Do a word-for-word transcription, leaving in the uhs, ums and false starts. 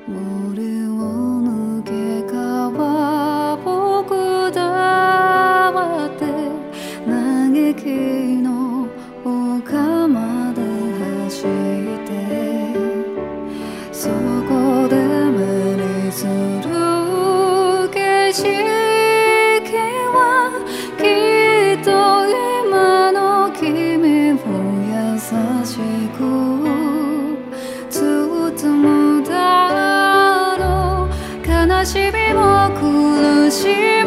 森を抜け川を下って嘆きの丘まで走ってそこで目にする景色はきっと今の君を優しく包むだろう悲しみも苦しみ